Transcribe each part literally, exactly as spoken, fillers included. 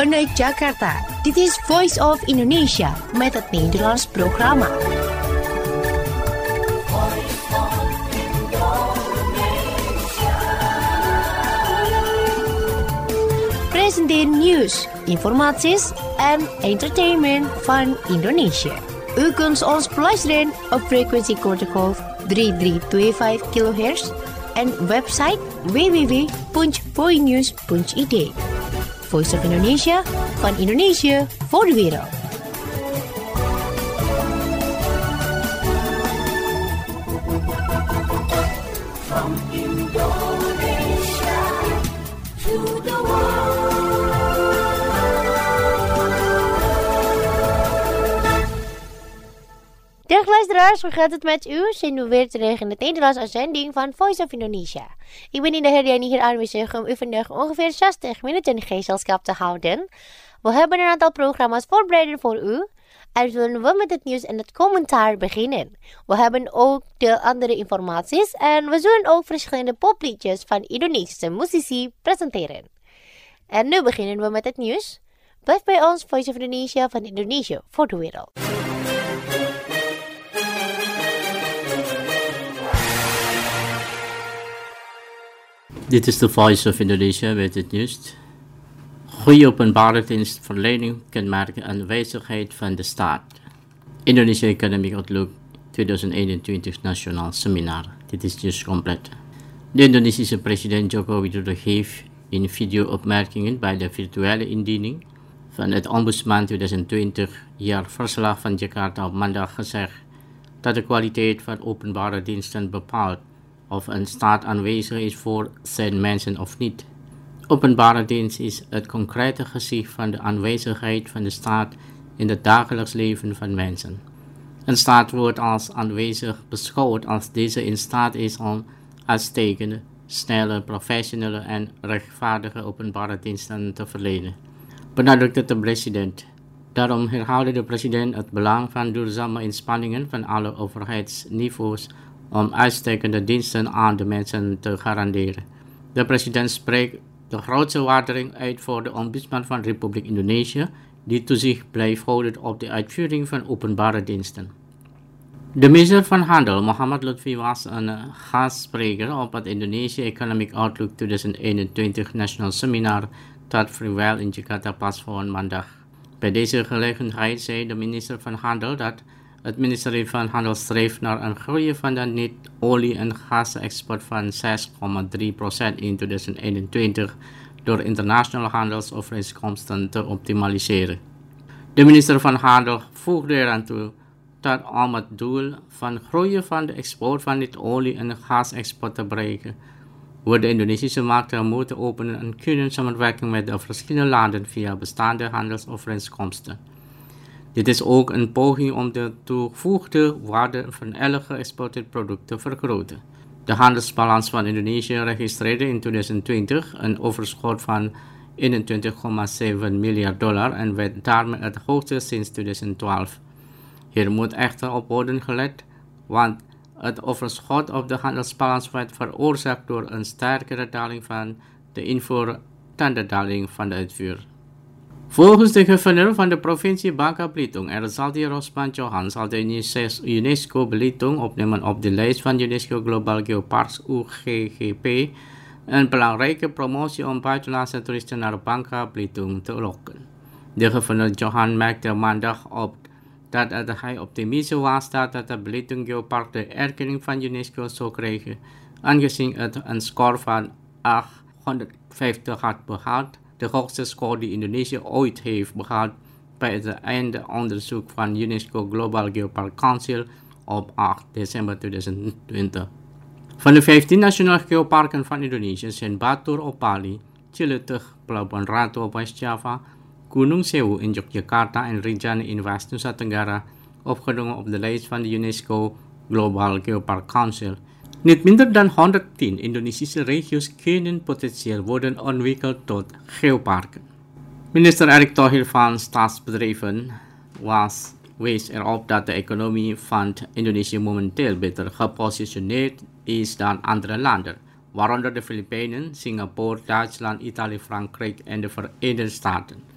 Vanuit Jakarta, dit is Voice of Indonesia met het Nederlands programma. Presenteer nieuws, informaties en entertainment van Indonesië. U kunt ons beluisteren op frequentie kortgolf drie drie twee vijf kilohertz en website w w w punt voinews punt i d. Voice of Indonesia, van Indonesië voor de wereld. From Indonesia to the world. Dag luisteraars, hoe gaat het met u? Zijn we weer terug in de Nederlandse uitzending van Voice of Indonesia. Ik ben in de herdenking hier aanwezig om u vandaag ongeveer zestig minuten gezelschap te houden. We hebben een aantal programma's voorbereid voor u. En zullen we met het nieuws en het commentaar beginnen. We hebben ook de andere informaties en we zullen ook verschillende popliedjes van Indonesische muzici presenteren. En nu beginnen we met het nieuws. Blijf bij ons, Voice of Indonesia, van Indonesië voor de wereld. Dit is de Voice of Indonesia met het nieuws. Goede openbare dienstverlening kenmerken aanwezigheid van de staat. Indonesia Economic Outlook tweeduizend eenentwintig Nationaal Seminar. Dit is dus compleet. De Indonesische president Joko Widodo heeft in video-opmerkingen bij de virtuele indiening van het Ombudsman tweeduizend twintig jaarverslag van Jakarta op maandag gezegd dat de kwaliteit van openbare diensten bepaalt of een staat aanwezig is voor zijn mensen of niet. Openbare dienst is het concrete gezicht van de aanwezigheid van de staat in het dagelijks leven van mensen. Een staat wordt als aanwezig beschouwd als deze in staat is om uitstekende, snelle, professionele en rechtvaardige openbare diensten te verlenen, benadrukte de president. Daarom herhaalde de president het belang van duurzame inspanningen van alle overheidsniveaus om uitstekende diensten aan de mensen te garanderen. De president spreekt de grootste waardering uit voor de ombudsman van Republiek Indonesië, die toezicht blijft houden op de uitvoering van openbare diensten. De minister van Handel, Muhammad Lutfi, was een gastspreker op het Indonesia Economic Outlook tweeduizend eenentwintig National Seminar dat vrijwel in Jakarta plaatsvond maandag. Bij deze gelegenheid zei de minister van Handel dat het ministerie van Handel streeft naar een groei van de niet-olie- en gasexport van zes komma drie procent in tweeduizend eenentwintig door internationale handelsovereenkomsten te optimaliseren. De minister van Handel voegde eraan toe dat om het doel van groei van de export van niet-olie- en gasexport te bereiken, we de Indonesische markten moeten openen en kunnen samenwerken met de verschillende landen via bestaande handelsovereenkomsten. Dit is ook een poging om de toegevoegde waarde van elk geëxporteerd product te vergroten. De handelsbalans van Indonesië registreerde in tweeduizend twintig een overschot van eenentwintig komma zeven miljard dollar en werd daarmee het hoogste sinds tweeduizend twaalf. Hier moet echter op worden gelet, want het overschot op de handelsbalans werd veroorzaakt door een sterkere daling van de invoer dan de daling van de uitvoer. Volgens de gouverneur van de provincie Bangka Belitung, Erzaldi Rosman Johan, zal de UNESCO Belitung opnemen op de lijst van UNESCO Global Geoparks U G G P, een belangrijke promotie om buitenlandse toeristen naar Bangka Belitung te lokken. De gouverneur Johan merkte maandag op dat hij optimistisch was dat de Belitung Geopark de erkenning van UNESCO zou krijgen, aangezien het een score van achthonderdvijftig had behaald, de hoogste score die Indonesië ooit heeft behaald bij het einde onderzoek van UNESCO Global Geopark Council op acht december tweeduizend twintig. Van de vijftien nationale geoparken van Indonesië zijn Batur op Bali, Ciletuh, Pelabuhan Ratu op West-Java, Gunung Sewu in Yogyakarta en Rinjani in West-Nusa Tenggara opgenomen op de lijst van de UNESCO Global Geopark Council. Niet minder dan honderdtien Indonesische regio's kunnen potentieel worden ontwikkeld tot geoparken. Minister Erick Thohir van Staatsbedrijven was, wees erop dat de economie van Indonesië momenteel beter gepositioneerd is dan andere landen, waaronder de Filipijnen, Singapore, Duitsland, Italië, Frankrijk en de Verenigde Staten.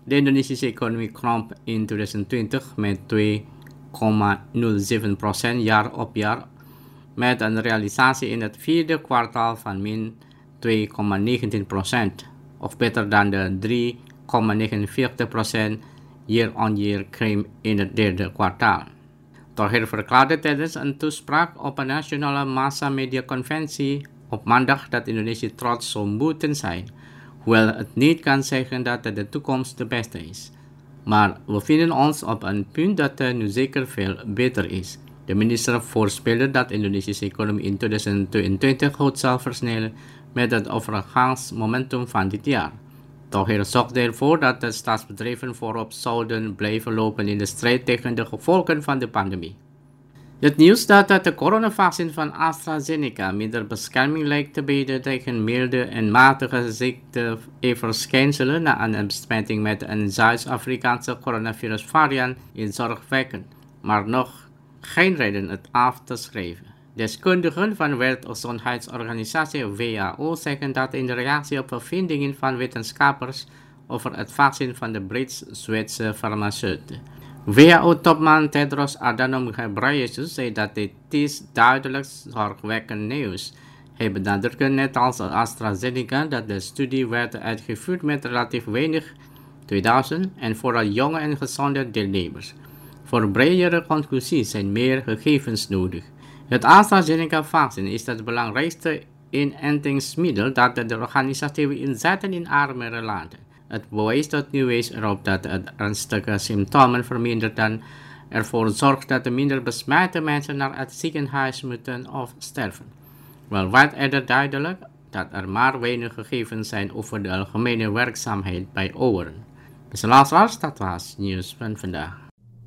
De Indonesische economie kromp in twintig twintig met twee komma nul zeven procent jaar op jaar, met een realisatie in het vierde kwartaal van min twee komma negentien procent, of beter dan de drie komma negenenveertig procent year-on-year krimp in het derde kwartaal. Thohir verklaarde tijdens een toespraak op een nationale massamediaconventie op maandag dat Indonesië trots zou moeten zijn, hoewel het niet kan zeggen dat de toekomst de beste is. Maar we vinden ons op een punt dat er nu zeker veel beter is. De minister voorspelde dat de Indonesische economie in twintig tweeëntwintig goed zal versnellen met het overgangsmomentum van dit jaar. Thohir zorgde ervoor dat de staatsbedrijven voorop zouden blijven lopen in de strijd tegen de gevolgen van de pandemie. Het nieuws dat de coronavaccin van AstraZeneca minder bescherming lijkt te bieden tegen milde en matige ziekteverschijnselen na een besmetting met een Zuid-Afrikaanse coronavirusvariant is zorgwekkend, maar nog geen reden het af te schrijven. Deskundigen van de Wereldgezondheidsorganisatie W H O zeggen dat in de reactie op bevindingen van wetenschappers over het vaccin van de Brits-Zweedse farmaceut. W H O-topman Tedros Adhanom Ghebreyesus zei dat dit is duidelijk zorgwekkend nieuws. Hij benadrukte net als AstraZeneca dat de studie werd uitgevoerd met relatief weinig tweeduizend en vooral jonge en gezonde deelnemers. Voor bredere conclusies zijn meer gegevens nodig. Het AstraZeneca-vaccin is het belangrijkste inentingsmiddel dat de organisatie wil inzetten in armere landen. Het bewijst tot nu is erop dat het ernstige symptomen vermindert en ervoor zorgt dat er minder besmette mensen naar het ziekenhuis moeten of sterven. Wel wordt eerder duidelijk dat er maar weinig gegevens zijn over de algemene werkzaamheid bij ouderen. Beste luisteraars, dat was het nieuws van vandaag.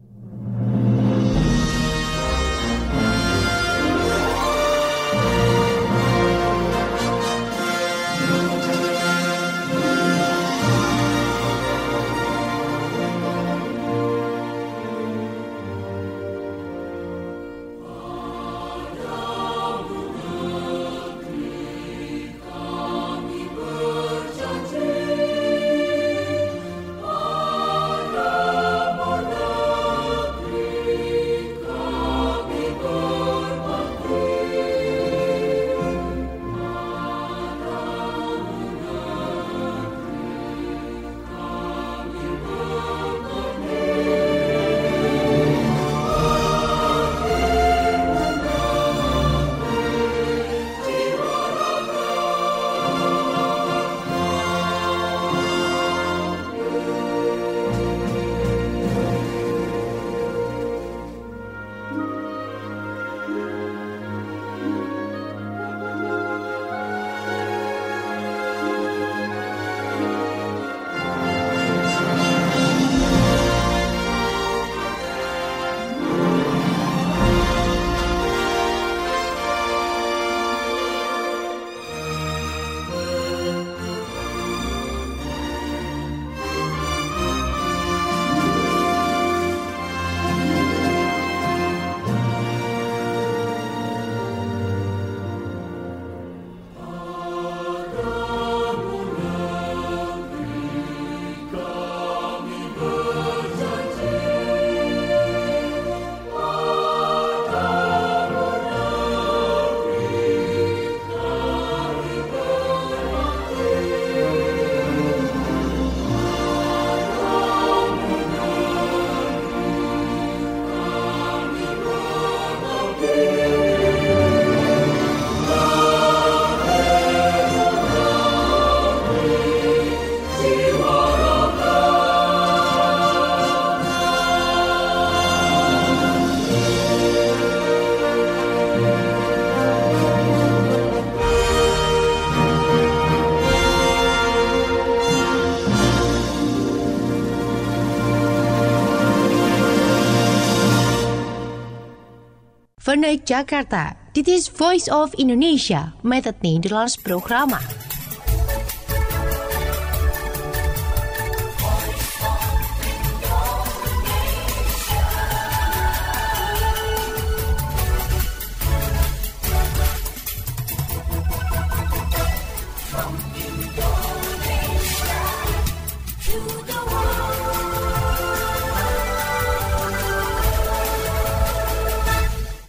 Vanuit Jakarta, dit is Voice of Indonesia met het Nederlands programma. From Indonesia to the world.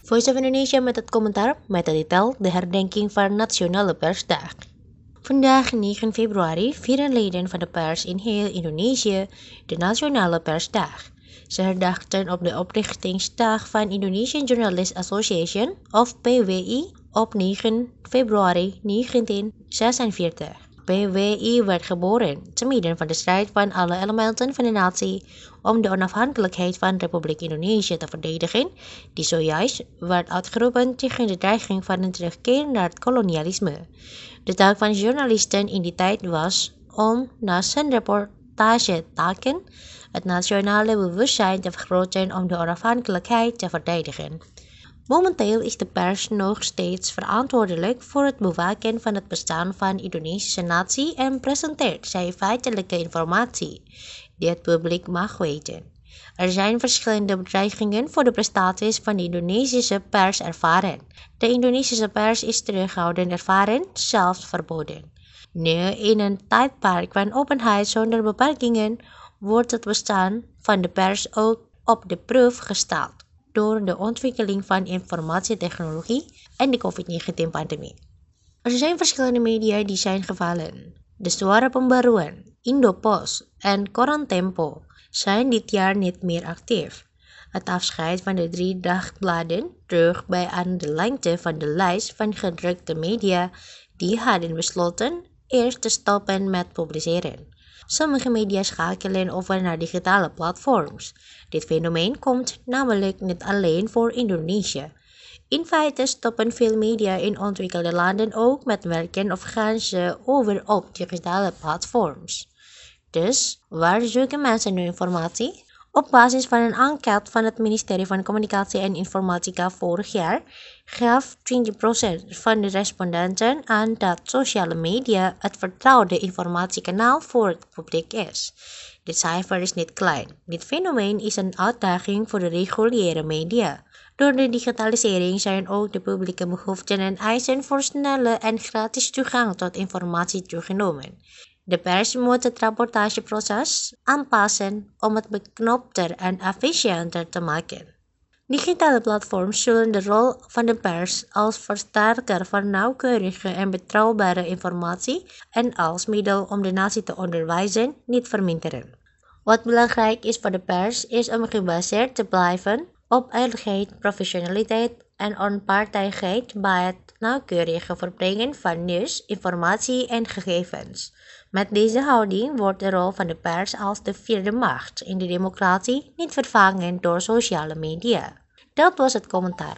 Voice of Indonesia met het commentaar met de titel De herdenking van Nationale Persdag. Vandaag negen februari vieren leden van de pers in heel Indonesië de Nationale Persdag. Ze herdachten op de oprichtingsdag van Indonesian Journalists Association of P W I op negen februari negentien zesenveertig. P W I werd geboren te midden van de strijd van alle elementen van de natie om de onafhankelijkheid van Republiek Indonesië te verdedigen, die zojuist werd uitgeroepen tegen de dreiging van een terugkeer naar het kolonialisme. De taak van journalisten in die tijd was om naast hun reportagetaken het nationale bewustzijn te vergroten om de onafhankelijkheid te verdedigen. Momenteel is de pers nog steeds verantwoordelijk voor het bewaken van het bestaan van de Indonesische natie en presenteert zij feitelijke informatie die het publiek mag weten. Er zijn verschillende bedreigingen voor de prestaties van de Indonesische pers ervaren. De Indonesische pers is terughoudend ervaren, zelfs verboden. Nu, in een tijdperk van openheid zonder beperkingen, wordt het bestaan van de pers ook op de proef gesteld door de ontwikkeling van informatietechnologie en de COVID negentien pandemie. Er zijn verschillende media die zijn gevallen. De Suara Pembaruan, Indopost en Koran Tempo zijn dit jaar niet meer actief. Het afscheid van de drie dagbladen droeg bij aan de lengte van de lijst van gedrukte media die hadden besloten eerst te stoppen met publiceren. Sommige media schakelen over naar digitale platforms. Dit fenomeen komt namelijk niet alleen voor Indonesië. In feite stoppen veel media in ontwikkelde landen ook met werken of gaan ze over op digitale platforms. Dus, waar zoeken mensen nu informatie? Op basis van een enquête van het ministerie van Communicatie en Informatica vorig jaar gaf twintig procent van de respondenten aan dat sociale media het vertrouwde informatiekanaal voor het publiek is. Dit cijfer is niet klein. Dit fenomeen is een uitdaging voor de reguliere media. Door de digitalisering zijn ook de publieke behoeften en eisen voor snelle en gratis toegang tot informatie toegenomen. De pers moet het rapportageproces aanpassen om het beknopter en efficiënter te maken. Digitale platforms zullen de rol van de pers als versterker van nauwkeurige en betrouwbare informatie en als middel om de natie te onderwijzen niet verminderen. Wat belangrijk is voor de pers is om gebaseerd te blijven op eerlijkheid, professionaliteit en onpartijdigheid bij het nauwkeurige verbrengen van nieuws, informatie en gegevens. Met deze houding wordt de rol van de pers als de vierde macht in de democratie niet vervangen door sociale media. Dat was het commentaar.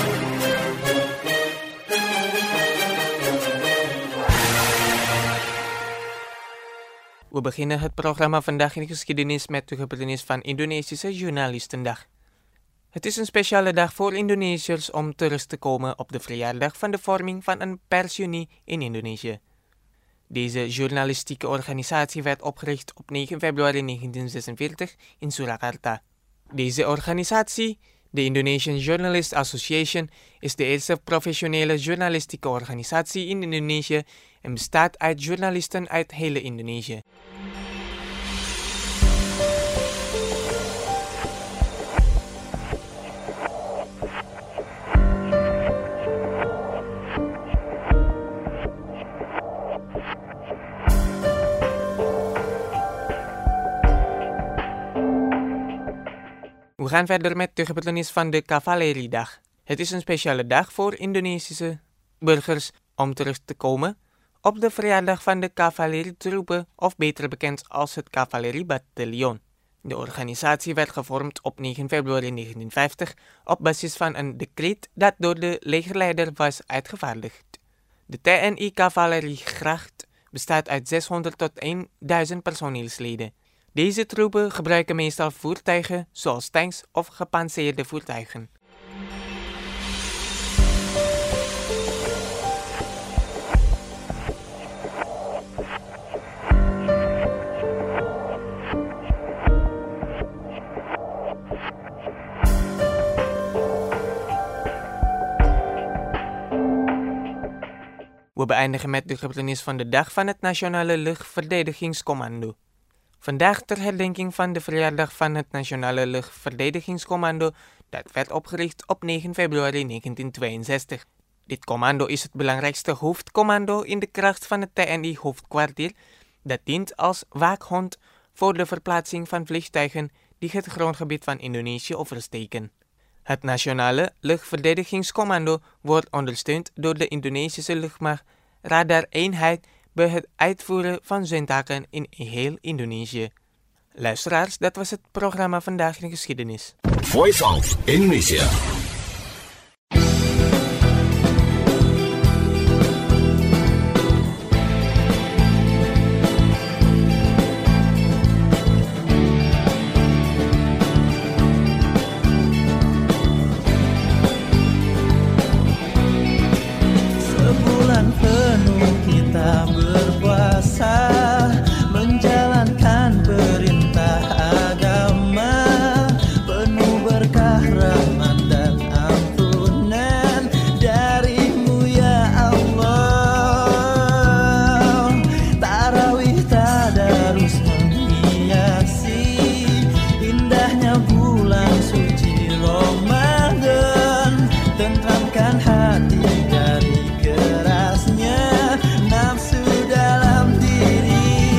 We beginnen het programma Vandaag in de Geschiedenis met de gebeurtenis van Indonesische Journalistendag. Het is een speciale dag voor Indonesiërs om te rust te komen op de verjaardag van de vorming van een persunie in Indonesië. Deze journalistieke organisatie werd opgericht op negen februari negentien zesenveertig in Surakarta. Deze organisatie, de Indonesian Journalists Association, is de eerste professionele journalistieke organisatie in Indonesië en bestaat uit journalisten uit hele Indonesië. We gaan verder met de gebeurtenis van de Cavaleriedag. Het is een speciale dag voor Indonesische burgers om terug te komen op de verjaardag van de cavalerietroepen, of beter bekend als het Cavaleriebataljon. De organisatie werd gevormd op negen februari negentien vijftig op basis van een decreet dat door de legerleider was uitgevaardigd. De T N I-cavaleriegracht bestaat uit zeshonderd tot duizend personeelsleden. Deze troepen gebruiken meestal voertuigen zoals tanks of gepantserde voertuigen. We beëindigen met de gebeurtenis van de dag van het Nationale Luchtverdedigingscommando. Vandaag ter herdenking van de verjaardag van het Nationale Luchtverdedigingscommando Dat werd opgericht op negen februari negentien tweeënzestig. Dit commando is het belangrijkste hoofdcommando in de kracht van het T N I-hoofdkwartier. Dat dient als waakhond voor de verplaatsing van vliegtuigen die het grondgebied van Indonesië oversteken. Het Nationale Luchtverdedigingscommando wordt ondersteund door de Indonesische luchtmacht radar-eenheid bij het uitvoeren van zijn taken in heel Indonesië. Luisteraars, dat was het programma Vandaag in Geschiedenis. Voice of Indonesia. Sebulan penuh kita berpuasa, menjalankan perintah agama, penuh berkah rahmat dan ampunan darimu ya Allah. Tarawih tadarus menghiasi indahnya bulan suci Ramadan, tentramkan hati dari kerasnya nafsu dalam diri.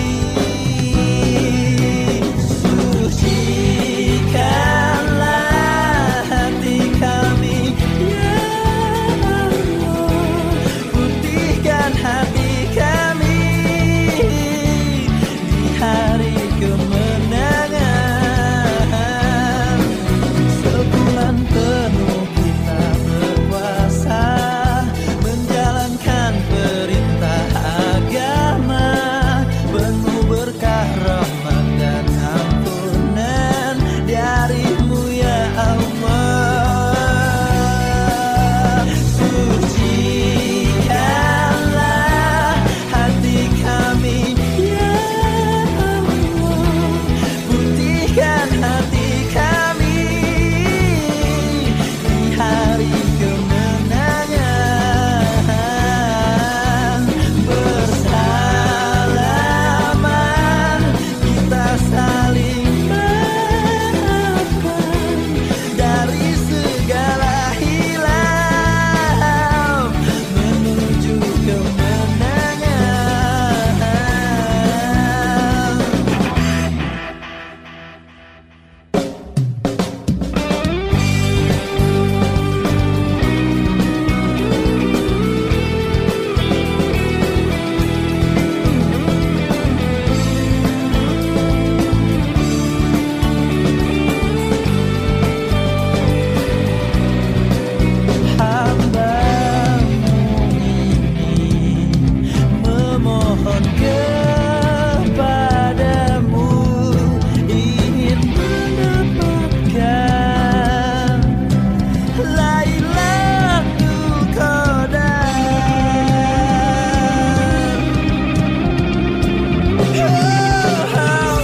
Sucikanlah hati kami ya Allah, putihkan hati kami di hari kemenangan. Sebulan penuh kita berpuasa, menjalankan perintah agama, penuh berkah rahmat dan ampunan darimu ya Allah. Sucikanlah hati kami ya Allah, putihkan hati kami di hari kemenangan. Bersalaman kita saling maafkan dari segala hilaf menuju kemenangan. Hamba-Mu ini memohon kepadamu, ingin mendapatkan Lailatul Qadar. Oh,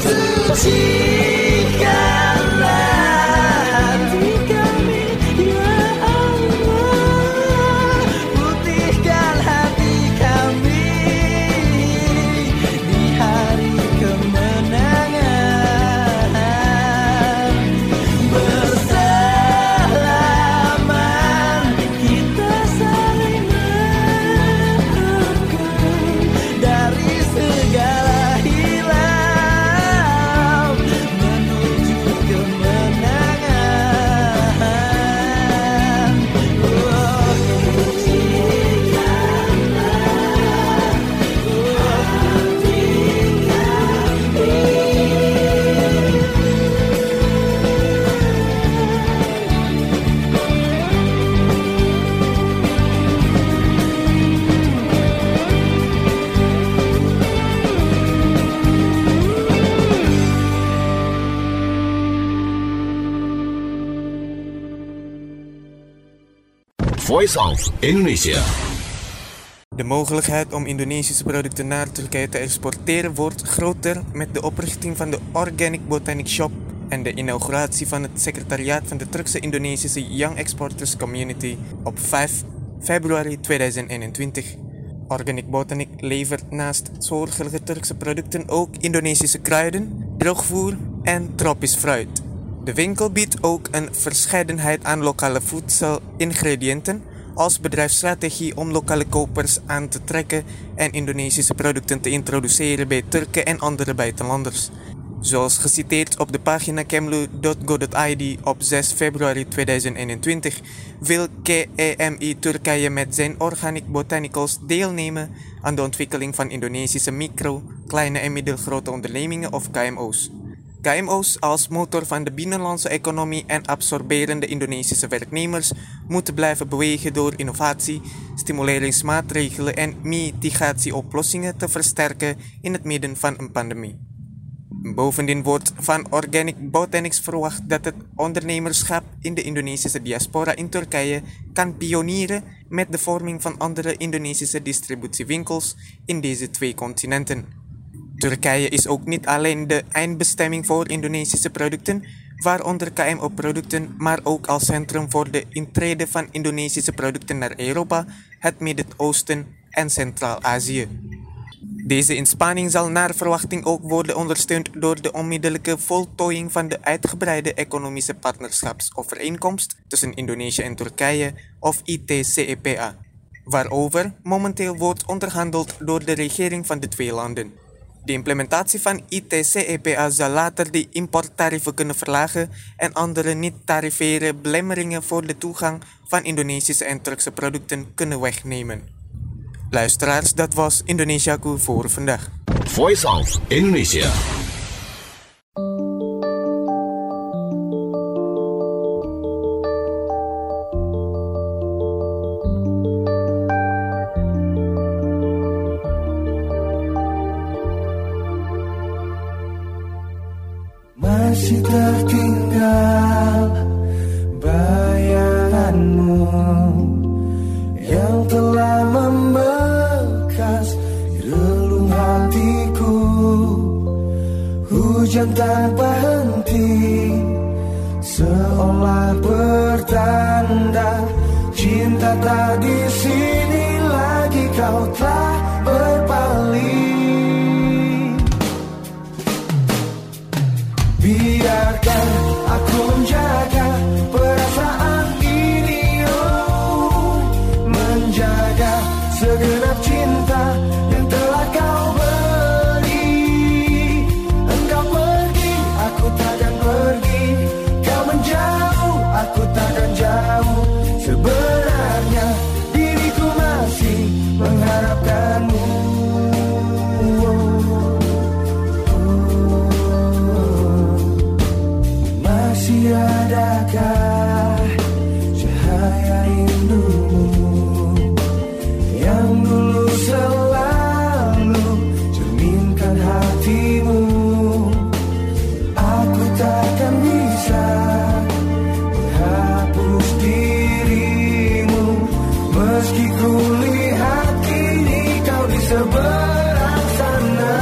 sucikanlah hati kami ya Allah, putihkan hati kami di hari kemenangan. Bersalaman kita saling maafkan dari segala hilaf menuju kemenangan. Oh, sucikanlah hati kami. Voice of Indonesia. De mogelijkheid om Indonesische producten naar Turkije te exporteren wordt groter met de oprichting van de Organic Botanic Shop en de inauguratie van het secretariaat van de Turkse Indonesische Young Exporters Community op vijf februari tweeduizend eenentwintig. Organic Botanic levert naast soortgelijke Turkse producten ook Indonesische kruiden, droogvoer en tropisch fruit. De winkel biedt ook een verscheidenheid aan lokale voedselingrediënten als bedrijfsstrategie om lokale kopers aan te trekken en Indonesische producten te introduceren bij Turken en andere buitenlanders. Zoals geciteerd op de pagina kemlu punt go punt i d op zes februari tweeduizend eenentwintig wil K E M I Turkije met zijn Organic Botanicals deelnemen aan de ontwikkeling van Indonesische micro, kleine en middelgrote ondernemingen of K M O's. K M O's als motor van de binnenlandse economie en absorberende Indonesische werknemers moeten blijven bewegen door innovatie, stimuleringsmaatregelen en mitigatieoplossingen te versterken in het midden van een pandemie. Bovendien wordt van Organic Botanics verwacht dat het ondernemerschap in de Indonesische diaspora in Turkije kan pionieren met de vorming van andere Indonesische distributiewinkels in deze twee continenten. Turkije is ook niet alleen de eindbestemming voor Indonesische producten, waaronder K M O-producten, maar ook als centrum voor de intrede van Indonesische producten naar Europa, het Midden-Oosten en Centraal-Azië. Deze inspanning zal naar verwachting ook worden ondersteund door de onmiddellijke voltooiing van de uitgebreide economische partnerschapsovereenkomst tussen Indonesië en Turkije, of I T C E P A, waarover momenteel wordt onderhandeld door de regering van de twee landen. De implementatie van I T C E P A zal later de importtarieven kunnen verlagen en andere niet-tarifaire belemmeringen voor de toegang van Indonesische en Turkse producten kunnen wegnemen. Luisteraars, dat was Indonesiaku voor vandaag. Voice of Indonesia. Masih tertinggal bayanganmu yang telah membekas di relung hatiku. Hujan tanpa henti seolah bertanda cinta tak di sini lagi, kau telah berpaling. Biarkan aku menjaga perasaan ini, oh, menjaga segenap cinta yang telah kau beri. Engkau pergi, aku takkan pergi. Kau menjauh, aku takkan jauh. Sebenarnya diriku masih mengharapkanmu. Masih adakah cahaya rindumu yang dulu selalu cerminkan hatimu? Aku takkan bisa menghapus dirimu, meski ku lihat kini kau di seberang sana.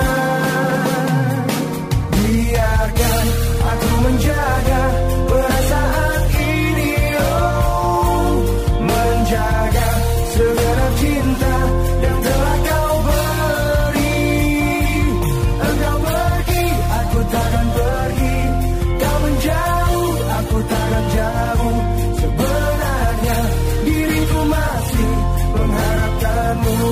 Biarkan aku menjaga perasaan ini, oh, menjaga segenap cinta yang telah kau beri. Engkau pergi, aku takkan pergi. Kau menjauh, aku takkan jauh. Sebenarnya diriku masih mengharapkanmu.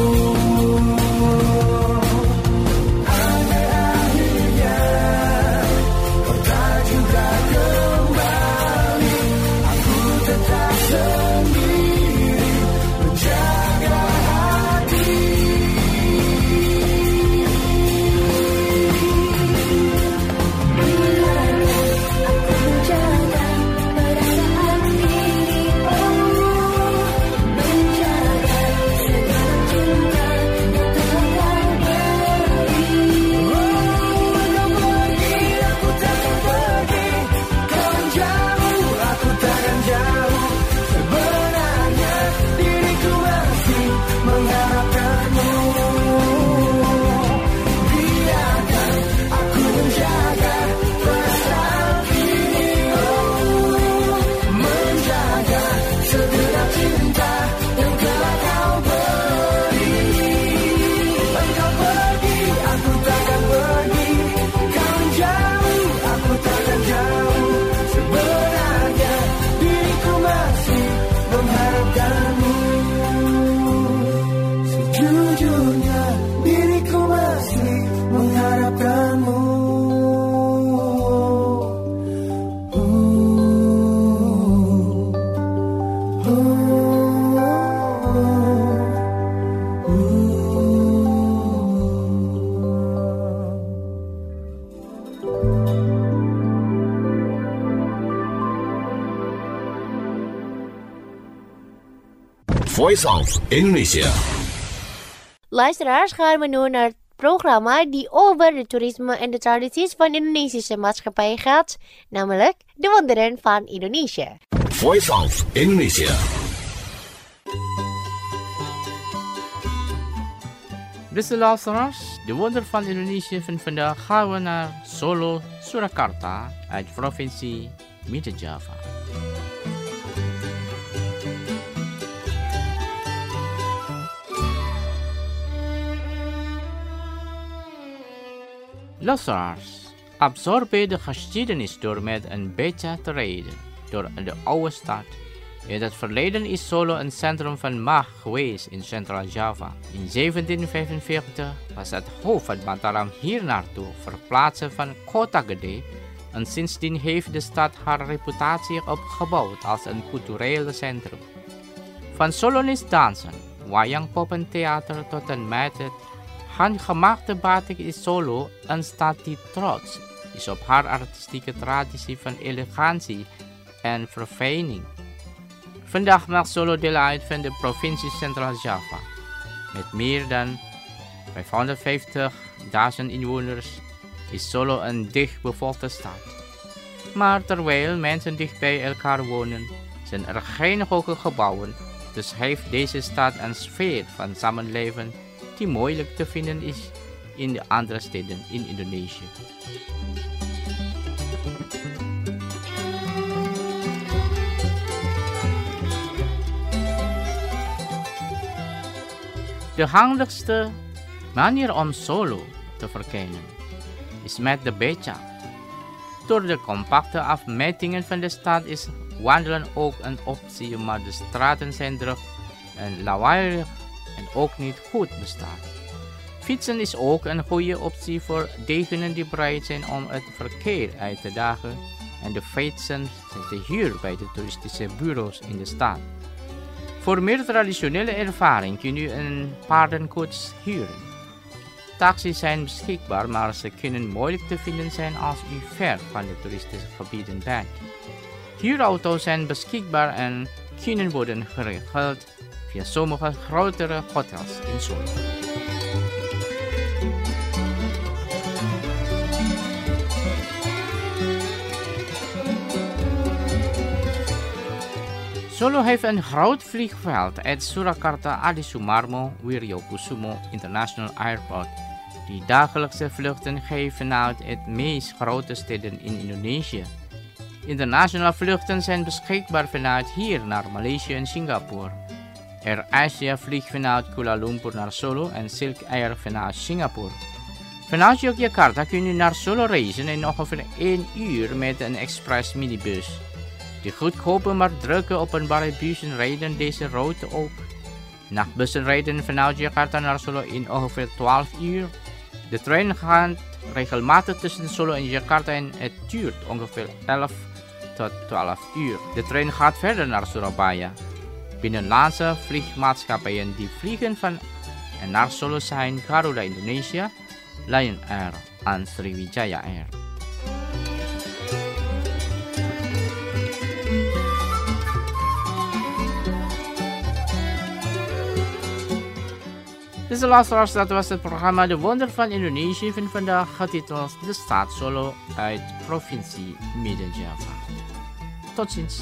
Andai akhirnya kau tak juga kembali, aku tetap sendiri menjaga hati. Aku menjaga perasaan diri, oh, menjaga segenap cinta yang telah kau beri. Kau pergi, aku takkan pergi. Kau menjauh, aku takkan jauh. Sebenarnya diriku masih mengharapkanmu. Biarkan aku menjaga perasaan ini, oh, menjaga segenap cinta yang telah kau beri. Engkau pergi, aku takkan pergi. Kau menjauh, aku takkan jauh. Voice of Indonesia. Luisteraars, gaan we nu naar het programma die over het toerisme en de tradities van Indonesische maatschappij gaat, namelijk De Wonderen van Indonesië. Voice of Indonesia. Beste luisteraars, de wonder van Indonesië van vandaag gaan we naar Solo, Surakarta uit provincie Midden-Java. Luisteraars, absorbeer de geschiedenis door met een beca te rijden door de oude stad. In het verleden is Solo een centrum van macht geweest in Centraal-Java. In zeventien vijfenveertig was het hoofd van Mataram hier naartoe verplaatsen van Kota Gede en sindsdien heeft de stad haar reputatie opgebouwd als een cultureel centrum. Van Solonese dansen, wayang poppentheater tot en met het handgemaakte batik is Solo een stad die trots is op haar artistieke traditie van elegantie en verfijning. Vandaag maakt Solo deel uit van de provincie Centraal-Java. Met meer dan vijfhonderdvijftigduizend inwoners is Solo een dichtbevolkte stad. Maar terwijl mensen dicht bij elkaar wonen, zijn er geen hoge gebouwen, dus heeft deze stad een sfeer van samenleven die moeilijk te vinden is in de andere steden in Indonesië. De handigste manier om Solo te verkennen is met de beca. Door de compacte afmetingen van de stad is wandelen ook een optie, maar de straten zijn druk en lawaaiig en ook niet goed bestaan. Fietsen is ook een goede optie voor degenen die bereid zijn om het verkeer uit te dagen en de fietsen zijn te huur bij de toeristische bureaus in de stad. Voor meer traditionele ervaring kun je een paardenkoets huren. Taxis zijn beschikbaar, maar ze kunnen moeilijk te vinden zijn als u ver van de toeristische gebieden bent. Huurauto's zijn beschikbaar en kunnen worden geregeld via sommige grotere hotels in Solo. Solo heeft een groot vliegveld, het Surakarta Adi Sumarmo Wiryokusumo International Airport, die dagelijkse vluchten geeft vanuit het meest grote steden in Indonesië. Internationale vluchten zijn beschikbaar vanuit hier naar Maleisië en Singapore. Air Asia vliegt vanuit Kuala Lumpur naar Solo en Silk Air vanuit Singapore. Vanuit Yogyakarta kun je naar Solo reizen in ongeveer één uur met een express minibus. De goedkope maar drukke openbare bussen rijden deze route ook. Nachtbussen rijden vanuit Jakarta naar Solo in ongeveer twaalf uur. De trein gaat regelmatig tussen Solo en Jakarta en het duurt ongeveer elf tot twaalf uur. De trein gaat verder naar Surabaya. Binnenlandse vliegmaatschappijen die vliegen van en naar Solo zijn Garuda Indonesia, Lion Air en Sriwijaya Air. Dus de luisteraars, dat was het programma De Wonder van Indonesië van vandaag, getiteld De Stad Solo uit provincie Midden-Java. Tot ziens.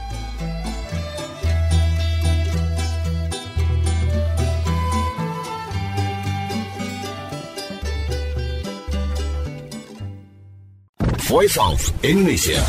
Voice of Indonesia.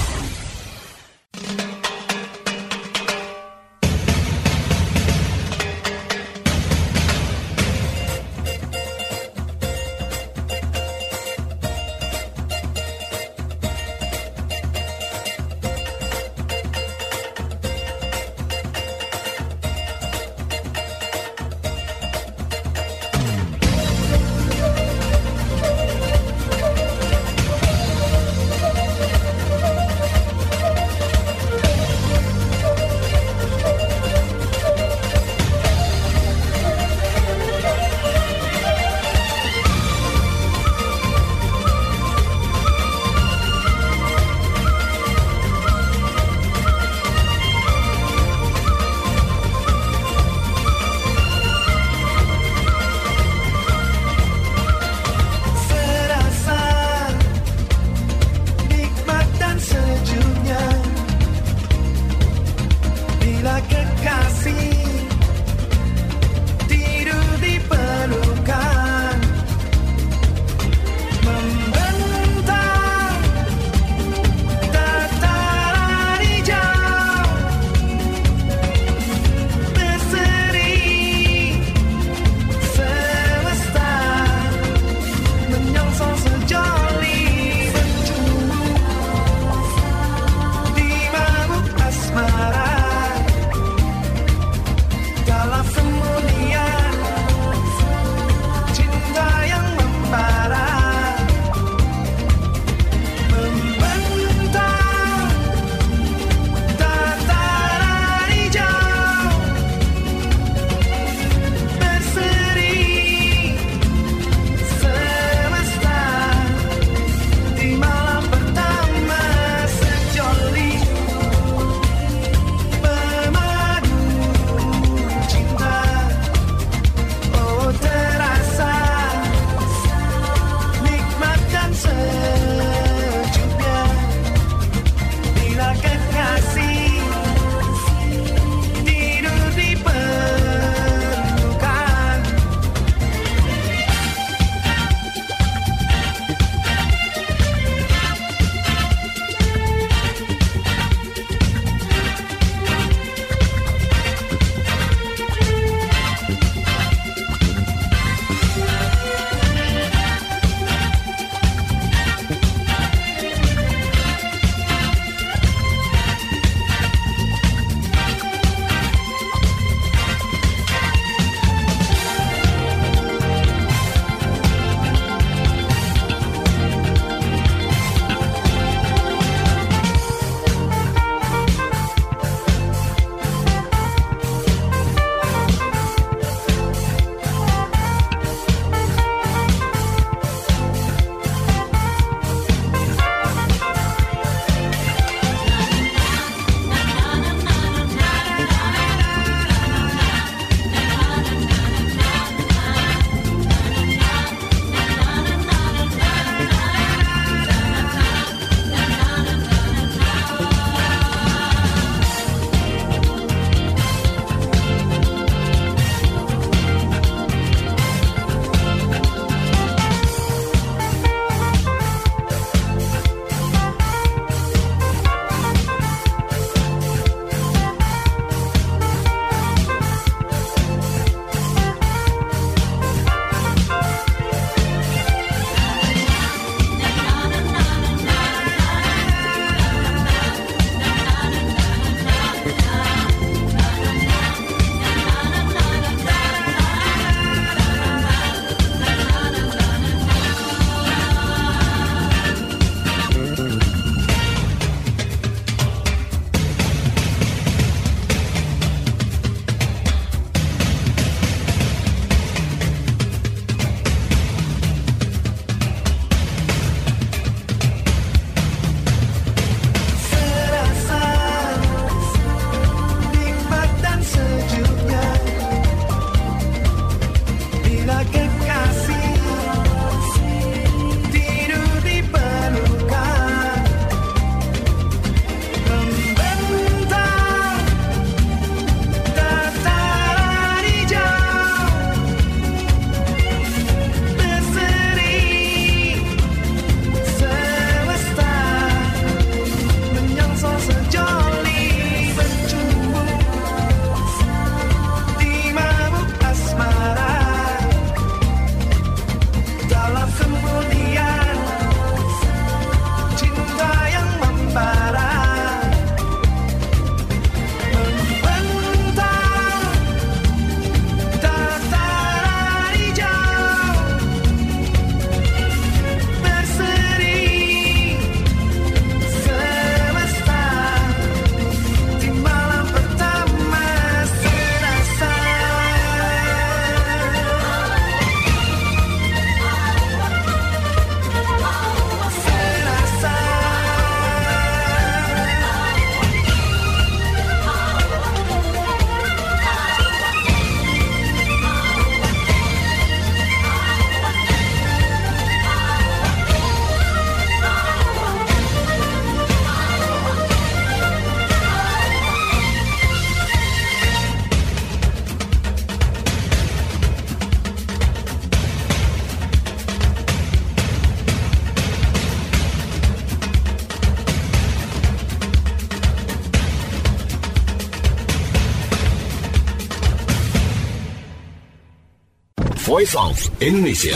Voice of Indonesia.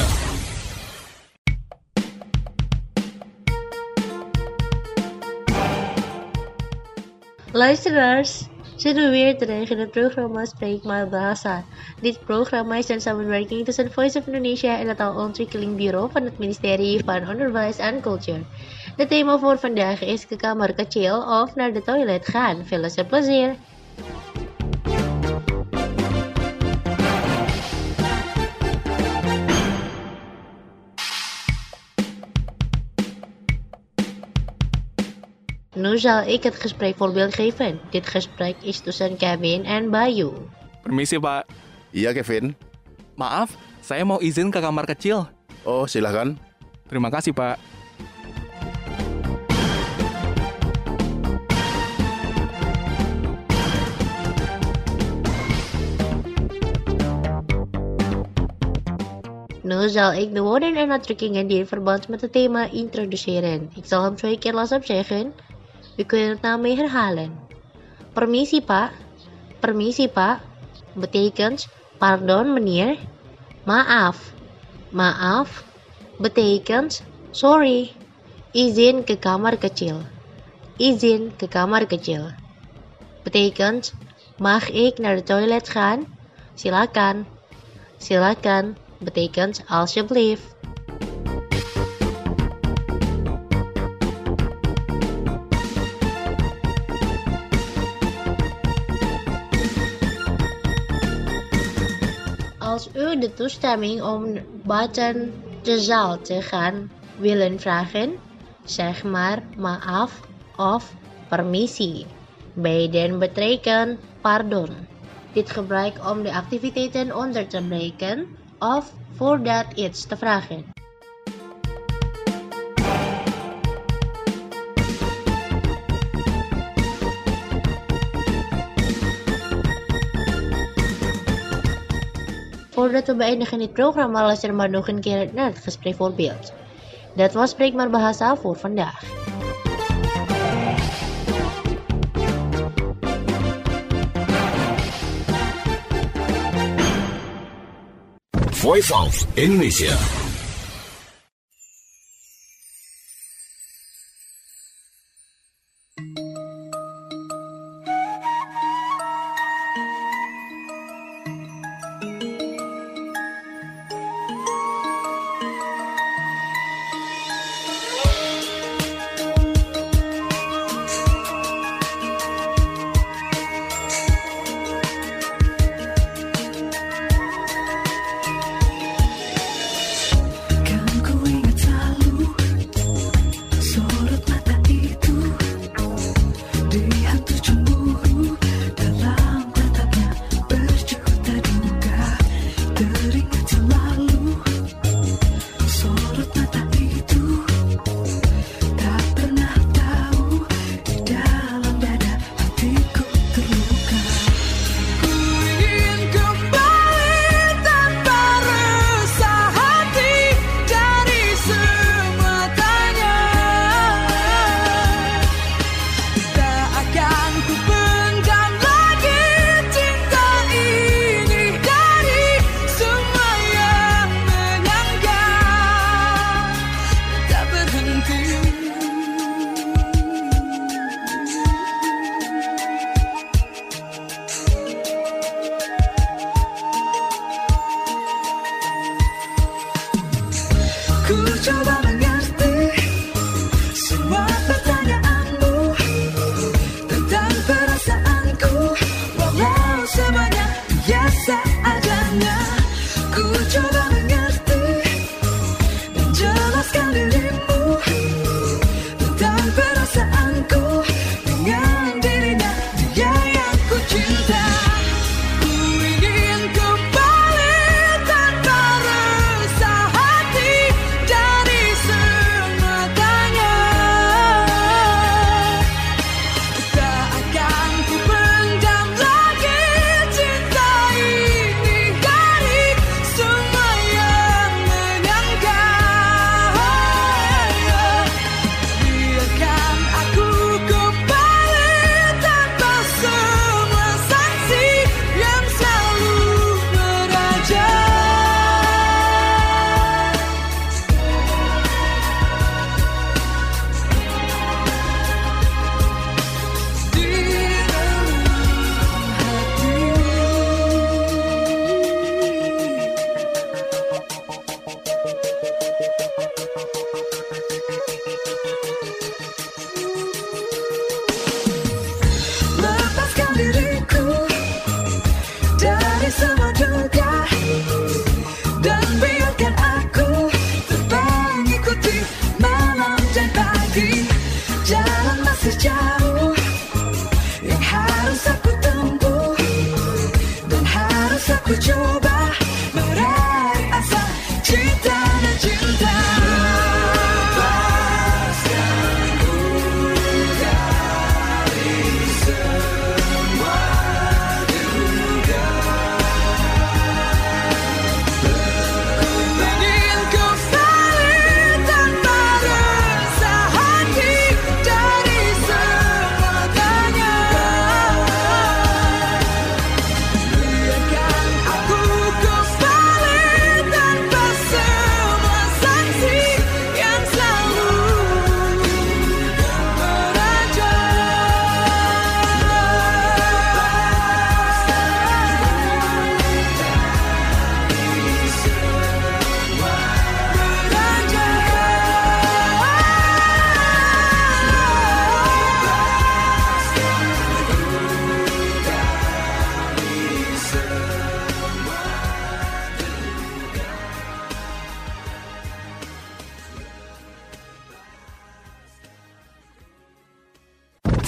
Luisteraars, zijn we weer terug in het programma Spreek maar Bahasa. Dit programma is een samenwerking tussen Voice of Indonesia en het Taalontwikkelingbureau van het ministerie van Onderwijs en Cultuur. Het thema voor vandaag is ke kamar kecil of naar de toilet gaan. Veel plezier! Nu zal ik het gesprek voorbeeld geven. Dit gesprek is tussen Kevin en Bayu. Permisi, Pak. Iya, Kevin. Maaf, saya mau izin ke kamar kecil. Oh, silahkan. Terima kasih, Pak. Nu zal ik de woorden en uitdrukkingen die in verband met het thema introduceren. Ik zal hem twee keer langzaam zeggen. U kunt het na mij herhalen. Permisi, Pak. Permisi, Pak. Betekent pardon, meneer. Maaf. Maaf betekent sorry. Izin ke kamar kecil. Izin ke kamar kecil. Betekent mag ik naar de toilet gaan? Silakan. Silakan betekent alsjeblieft. Als u de toestemming om buiten de zaal te gaan willen vragen, zeg maar maaf of permissie. Beiden betekenen pardon. Dit gebruik om de activiteiten onder te breken of voordat iets te vragen. Voordat we beëindigen dit programma, luister maar nog een keer naar het gesprek voorbeeld. Dat was Spreek maar Bahasa voor vandaag. Voice of Indonesia.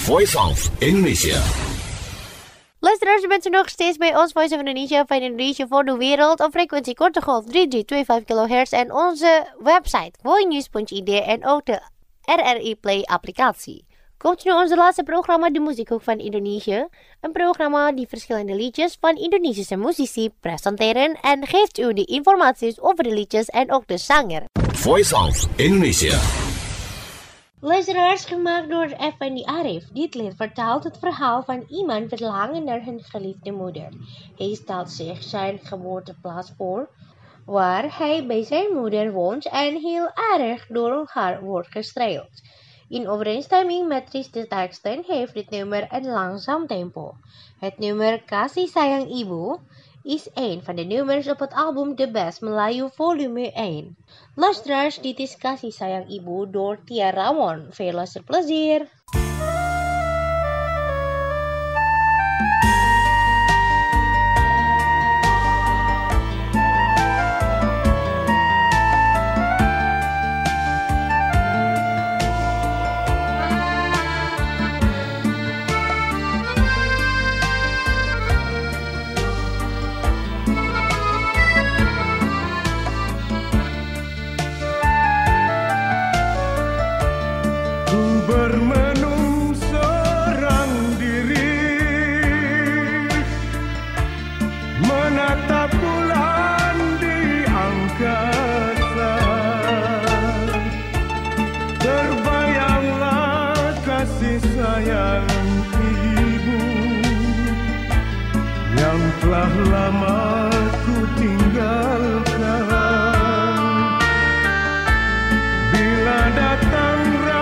Voice of Indonesia. Luisteraars, u bent er nog steeds bij ons Voice of Indonesia van Indonesia voor de wereld op frequentie korte golf drie drie twee vijf kilohertz en onze website voinews punt i d en ook de R R I Play applicatie. Komt nu onze laatste programma, de Muziekhoek van Indonesië. Een programma die verschillende liedjes van Indonesische muzici presenteren en geeft u de informaties over de liedjes en ook de zanger. Voice of Indonesia. Luisteraars, gemaakt door Effendi Arif. Dit lied vertelt het verhaal van iemand verlangen naar hun geliefde moeder. Hij stelt zich zijn geboorteplaats voor, waar hij bij zijn moeder woont en heel erg door haar wordt gestreeld. In overeenstemming met trieste teksten heeft dit nummer een langzaam tempo. Het nummer Kasih Sayang Ibu is een van de nummers op het album The Best Melayu volume één. Luisteraars, dit is Kasih Sayang Ibu door Tia Rawon. Veel luisterplezier! Bermenung seorang diri, menatap bulan di angkasa. Terbayanglah kasih sayang ibu yang telah lama ku tinggalkan. Bila datang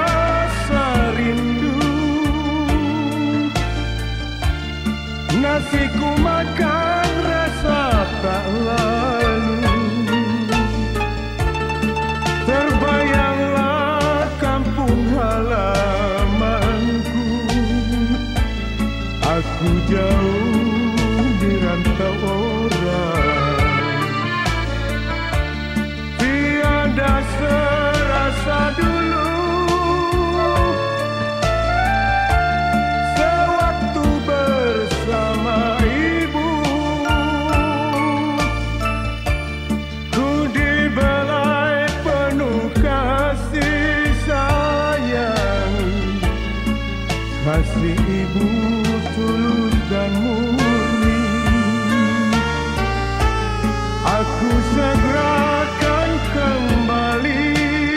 nasi ku makan rasa tak lalu. Terbayanglah kampung halamanku. Aku jauh di rantau orang. Tiada serasa dulu kasih ibu tulus dan murni. Aku segera akan kembali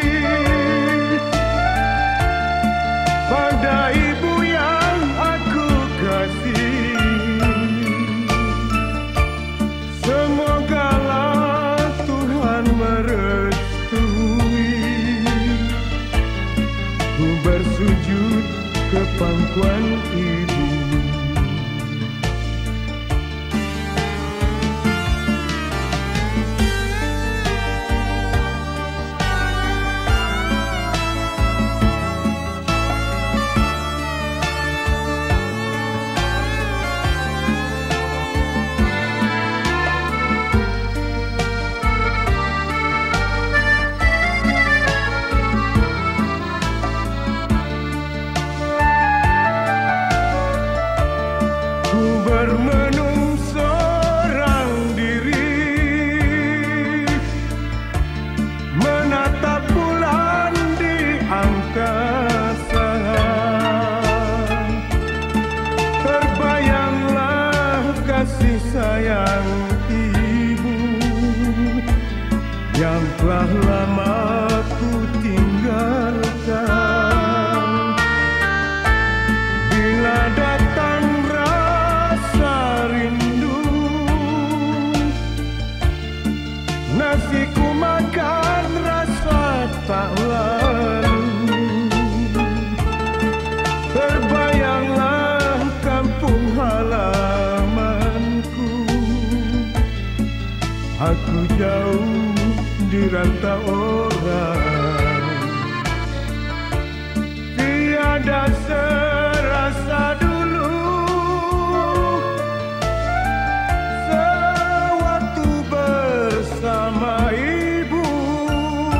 pada ibu yang aku kasih. Semogalah Tuhan merestui ku bersujud ke pangkuan ibu. Bermenung seorang diri, menatap bulan di angkasa. Terbayanglah kasih sayang ibu yang telah lama ku tinggalkan. Bila datang nasi ku makan rasa tak lalu. Terbayanglah kampung halamanku. Aku jauh di rantau orang. Tiada serasa dulu sewaktu bersama ibu.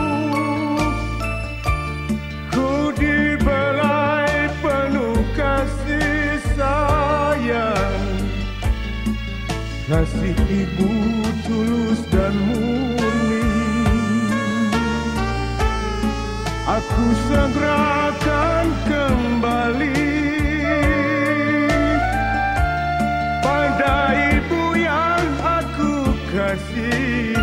Ku dibelai penuh kasih kasih ibu tulus dan murni. Aku segera akan kembali pada ibu yang aku kasih.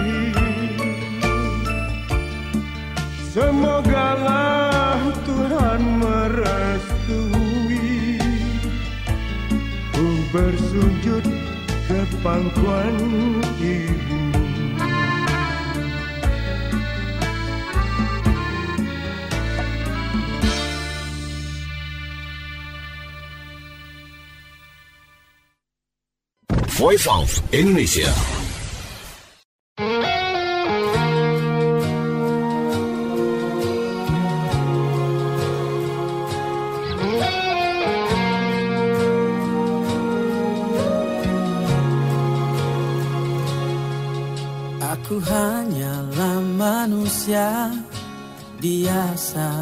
Semogalah Tuhan merestui ku bersujud ke pangkuan ibu. Voice of Indonesia. Aku hanyalah manusia biasa,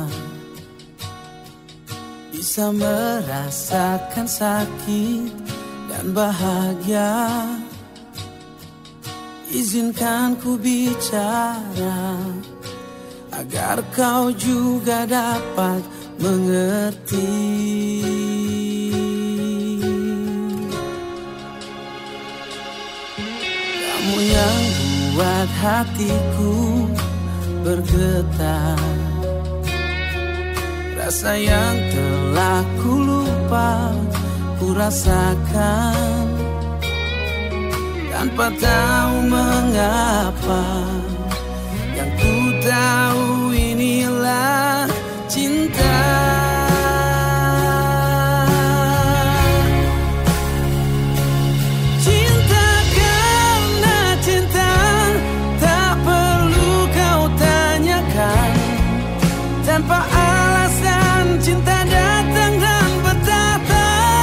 bisa merasakan sakit dan bahagia. Izinkan ku bicara agar kau juga dapat mengerti. Kamu yang buat hatiku bergetar, rasa yang telah ku lupa ku rasakan tanpa tahu mengapa. Yang ku tahu inilah cinta. Cinta karena cinta, tak perlu kau tanyakan. Tanpa alasan cinta datang dan bertata.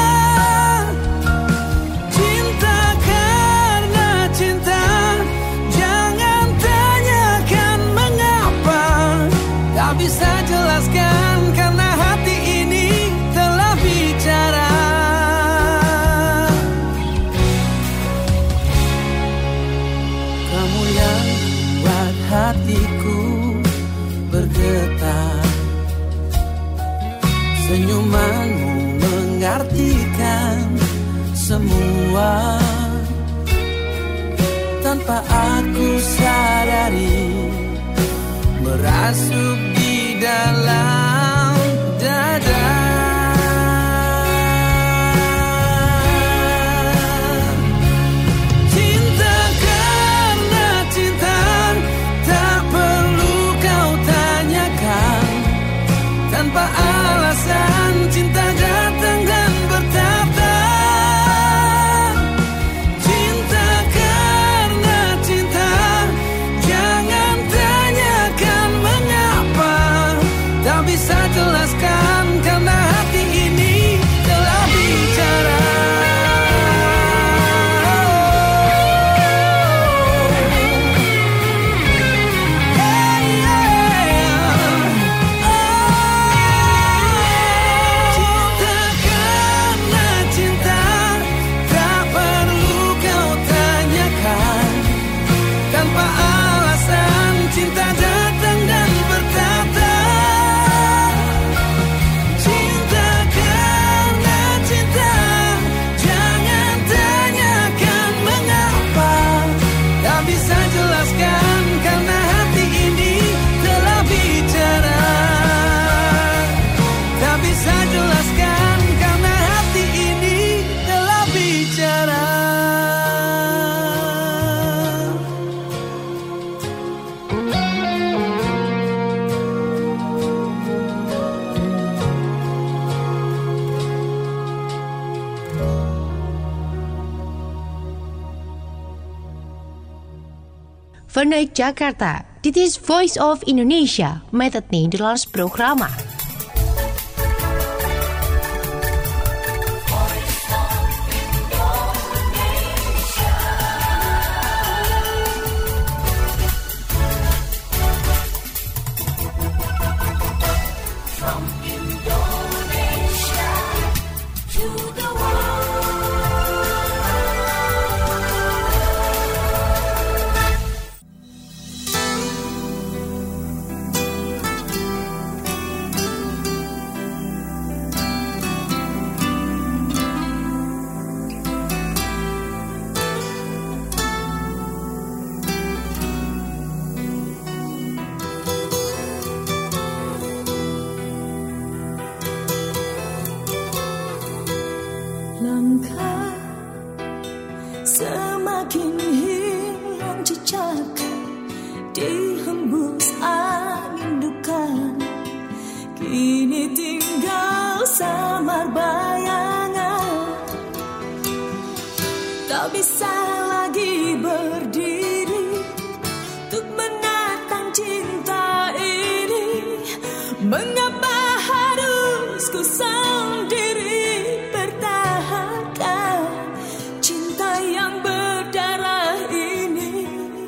Bisa jelaskan karena hati ini telah bicara. Kamu yang buat hatiku bergetar, senyumanmu mengartikan semua. Tanpa aku sadari merasuk di dalam dada. Cinta karena cinta, tak perlu kau tanyakan. Tanpa alasan cinta datang dan bertata. Cinta karena cinta, jangan tanyakan mengapa. Tak bisa jelaskan karena hati ini telah bicara. Cinta karena cinta, tak perlu kau tanyakan. Tanpa alasan cinta datang dan bertata. Vanuit Jakarta, dit is Voice of Indonesia met het Nederlands programma. semakin hilang jejak dihembus angin duka. Kini tinggal samar bayangan, tak bisa lagi berdiri untuk menatang cinta ini. Mengapa harus ku sendiri pertahankan cinta yang berdarah ini?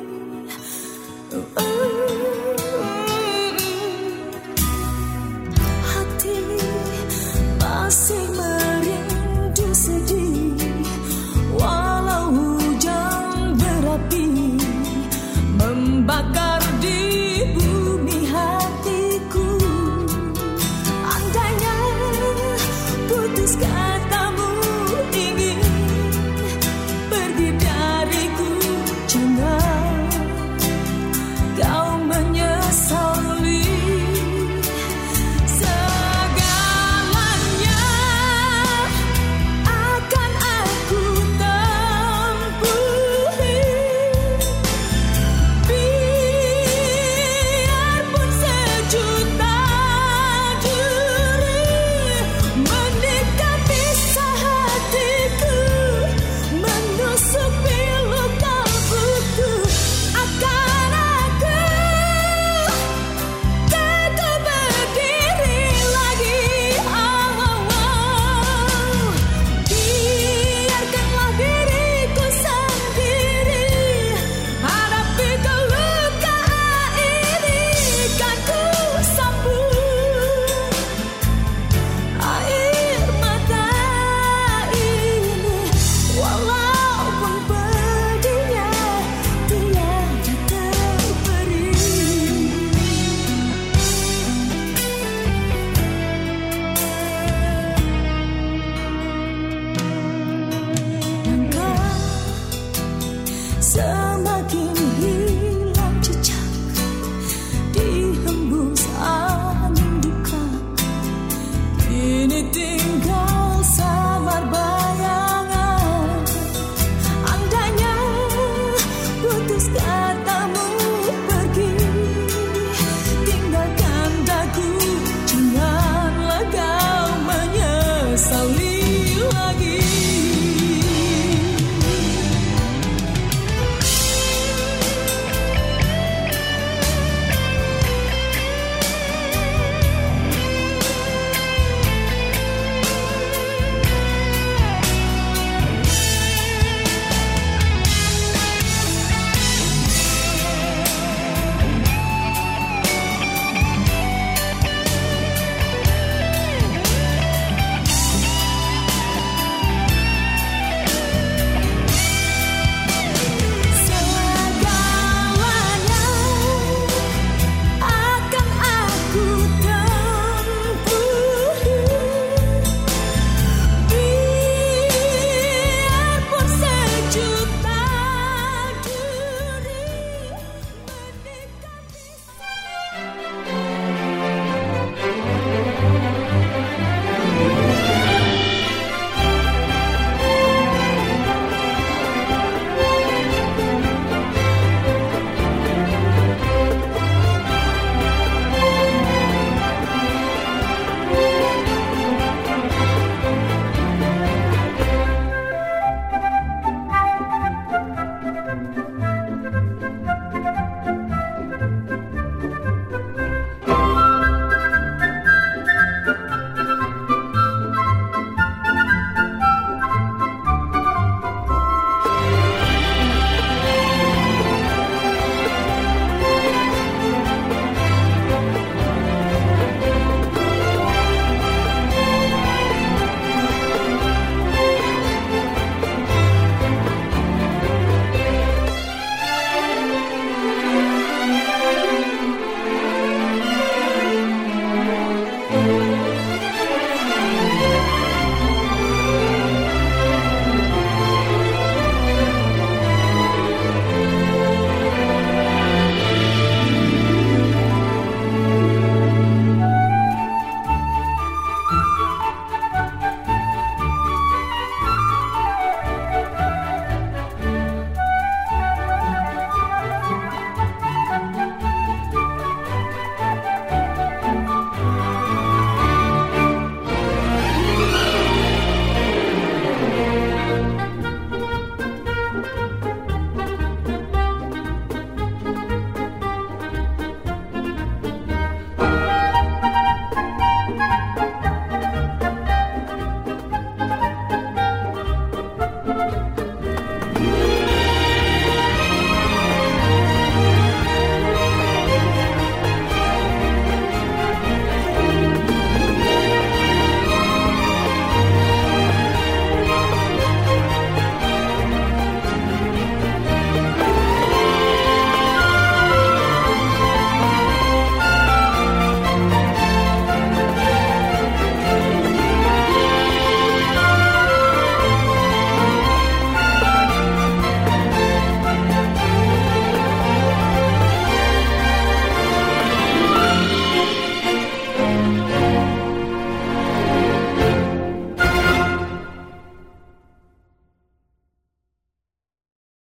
Hati masih merindu sedih, walau hujan berapi membakar di bumi hatiku. Andainya putus katamu ingin pergi dariku, jangan kau menyesali segalanya. Akan aku tempuhi, biarpun sejuta duri menikam pisah hatiku, menusuk pilu kalbuku. Akan aku tetap berdiri lagi. Oh, oh, oh. Biarkanlah diriku sendiri hadapi kelukaan ini. Kan ku sapu air mata ini, walaupun pedihnya tiada terberi. Langkah semakin